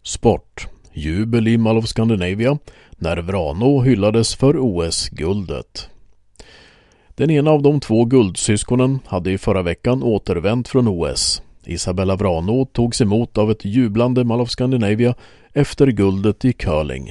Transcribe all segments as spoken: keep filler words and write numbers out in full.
Sport. Jubel i Mall of Scandinavia när Vrano hyllades för O S-guldet. Den ena av de två guldsyskonen hade i förra veckan återvänt från O S. Isabella Vrano togs emot av ett jublande Mall of Scandinavia efter guldet i curling.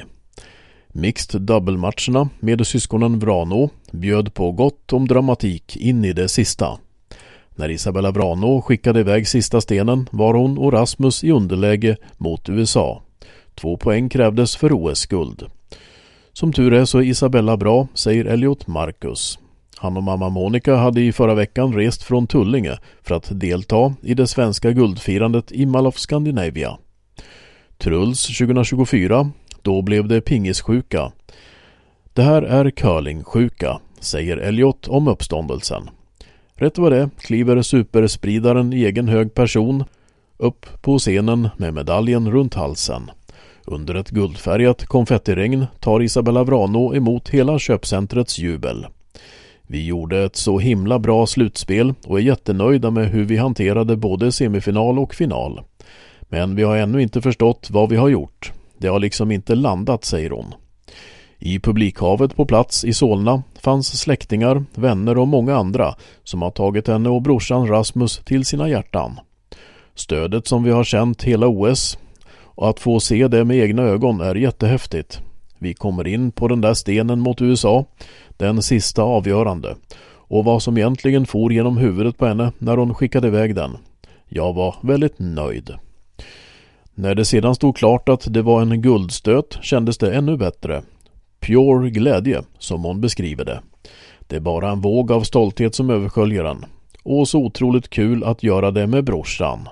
Mixed double-matcherna med syskonen Vrano bjöd på gott om dramatik in i det sista. När Isabella Vrano skickade iväg sista stenen var hon och Rasmus i underläge mot U S A. Två poäng krävdes för O S-guld. Som tur är så är Isabella bra, säger Elliot Marcus. Han och mamma Monica hade i förra veckan rest från Tullinge för att delta i det svenska guldfirandet i Mall of Scandinavia. Truls tjugohundratjugofyra, då blev det pingissjuka. Det här är curlingsjuka, säger Elliot om uppståndelsen. Rätt vad det kliver superspridaren i egen hög person upp på scenen med medaljen runt halsen. Under ett guldfärgat konfettiregn tar Isabella Vrano emot hela köpcentrets jubel. Vi gjorde ett så himla bra slutspel och är jättenöjda med hur vi hanterade både semifinal och final. Men vi har ännu inte förstått vad vi har gjort. Det har liksom inte landat, säger hon. I publikhavet på plats i Solna fanns släktingar, vänner och många andra som har tagit henne och brorsan Rasmus till sina hjärtan. Stödet som vi har känt hela O S och att få se det med egna ögon är jättehäftigt. Vi kommer in på den där stenen mot U S A, den sista avgörande, och vad som egentligen for genom huvudet på henne när hon skickade iväg den. Jag var väldigt nöjd. När det sedan stod klart att det var en guldstöt kändes det ännu bättre. Pure glädje, som hon beskriver det. Det är bara en våg av stolthet som översköljer den. Och så otroligt kul att göra det med brorsan.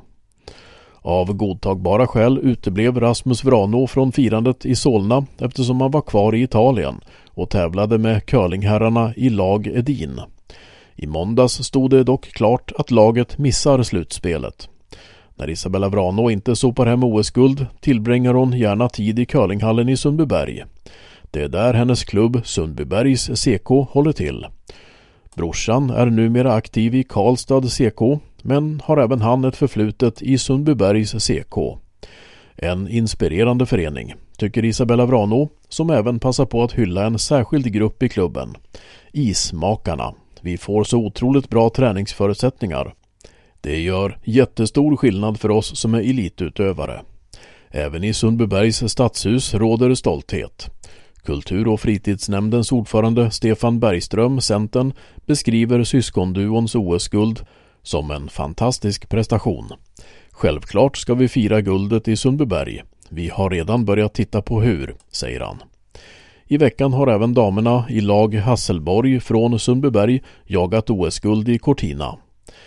Av godtagbara skäl uteblev Rasmus Vrano från firandet i Solna eftersom han var kvar i Italien och tävlade med curlingherrarna i lag Edin. I måndags stod det dock klart att laget missar slutspelet. När Isabella Vrano inte sopar hem O S-guld tillbringar hon gärna tid i curlinghallen i Sundbyberg. Det är där hennes klubb Sundbybergs C K håller till. Brorsan är numera aktiv i Karlstad C K, men har även han ett förflutet i Sundbybergs C K. En inspirerande förening, tycker Isabella Vrano, som även passar på att hylla en särskild grupp i klubben. Ismakarna. Vi får så otroligt bra träningsförutsättningar. Det gör jättestor skillnad för oss som är elitutövare. Även i Sundbybergs stadshus råder stolthet. Kultur- och fritidsnämndens ordförande Stefan Bergström, Centern, beskriver syskonduons O S-guld som en fantastisk prestation. Självklart ska vi fira guldet i Sundbyberg. Vi har redan börjat titta på hur, säger han. I veckan har även damerna i lag Hasselborg från Sundbyberg jagat O S-guld i Cortina.